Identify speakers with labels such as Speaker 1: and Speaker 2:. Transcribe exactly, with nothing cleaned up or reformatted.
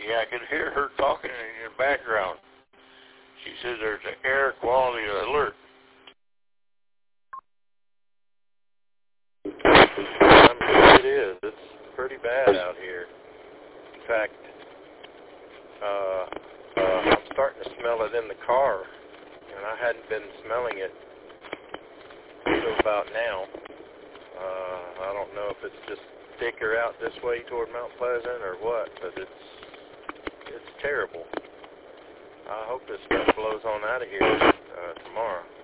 Speaker 1: Yeah, I could hear her talking in the background. She says there's an air quality alert.
Speaker 2: I'm sure it is. It's pretty bad out here. In fact, uh, uh, I'm starting to smell it in the car, and I hadn't been smelling it until about now. Uh, I don't know if it's just thicker out this way toward Mount Pleasant or what, but it's it's terrible. I hope this stuff blows on out of here uh, tomorrow.